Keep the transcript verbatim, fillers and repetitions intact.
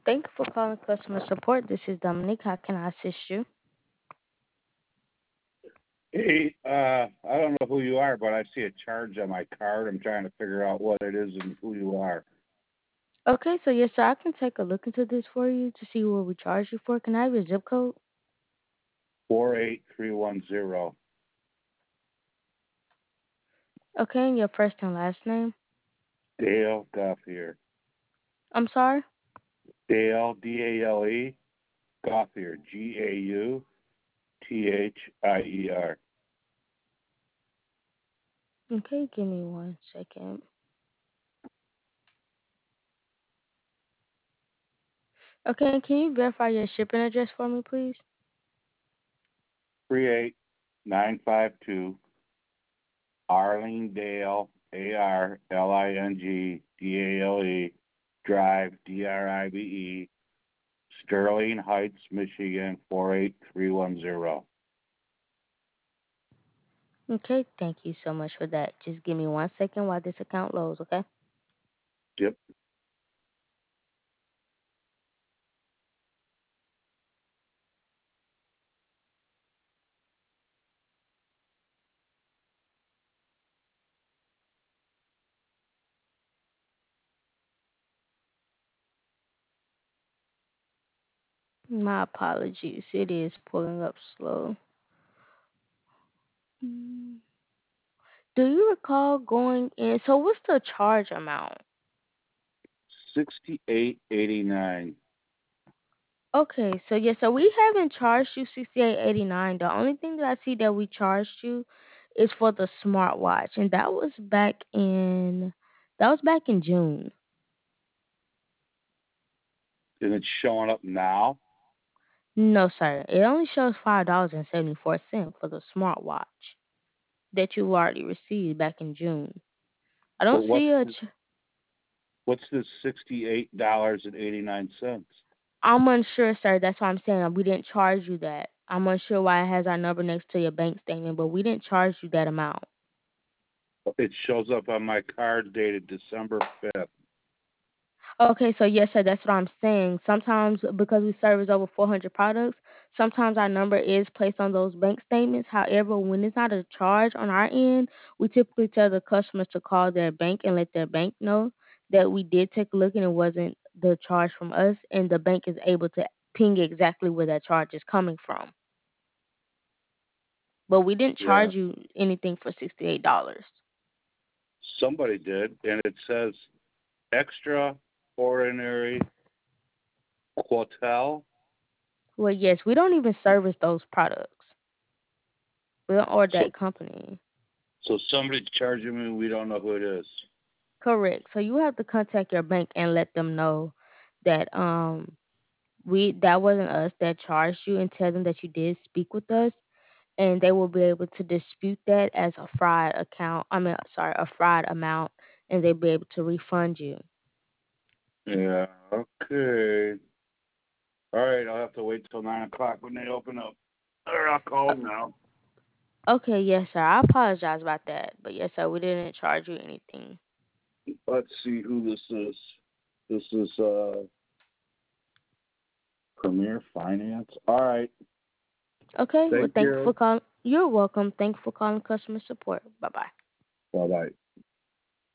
Thank you for calling customer support. This is Dominique. How can I assist you? Hey, uh, I don't know who you are, but I see a charge on my card. I'm trying to figure out what it is and who you are. Okay, so yes, sir, I can take a look into this for you to see what we charge you for. Can I have your zip code? Four eight three one zero. Okay, and your first and last name? Dale Gothier. I'm sorry? Dale D A L E Gothier G A U T H I E R. Okay, give me one second. Okay, and can you verify your shipping address for me, please? Three eight nine five two Arlingdale A R L I N G D A L E Drive D R I V E Sterling Heights, Michigan four eight three one zero. Okay, thank you so much for that. Just give me one second while this account loads, okay? Yep. My apologies. It is pulling up slow. Mm. Do you recall going in? So, what's the charge amount? Sixty-eight eighty-nine. Okay, so yeah, so we haven't charged you sixty eight eighty nine. The only thing that I see that we charged you is for the smartwatch, and that was back in that was back in June. And it's showing up now. No, sir, it only shows five dollars and seventy four cents for the smartwatch that you already received back in June. I But don't what's see a. this, Ch- what's this sixty-eight dollars and eighty-nine cents? I'm unsure, sir. That's why I'm saying we didn't charge you that. I'm unsure why it has our number next to your bank statement, but we didn't charge you that amount. It shows up on my card dated December fifth. Okay, so yes, sir, that's what I'm saying. Sometimes because we service over four hundred products, sometimes our number is placed on those bank statements. However, when it's not a charge on our end, we typically tell the customers to call their bank and let their bank know that we did take a look and it wasn't the charge from us, and the bank is able to ping exactly where that charge is coming from. But we didn't Yeah. charge you anything for sixty-eight dollars. Somebody did, and it says extraordinary Quatel. Well, yes, we don't even service those products. We don't order So, that company. so somebody's charging me. We don't know who it is. Correct. So you have to contact your bank and let them know that um we that wasn't us that charged you, and tell them that you did speak with us, and they will be able to dispute that as a fraud account. I mean, sorry, a fraud amount, and they'll be able to refund you. Yeah. Okay. All right. I'll have to wait till nine o'clock when they open up. Or I'll call Uh, them now. Okay, yes, sir. I apologize about that, but yes, sir, we didn't charge you anything. Let's see who this is. This is uh Premier Finance. All right. Okay, well, Thank thank you for you. calling. You're welcome. Thank you for calling customer support. Bye bye. Bye bye.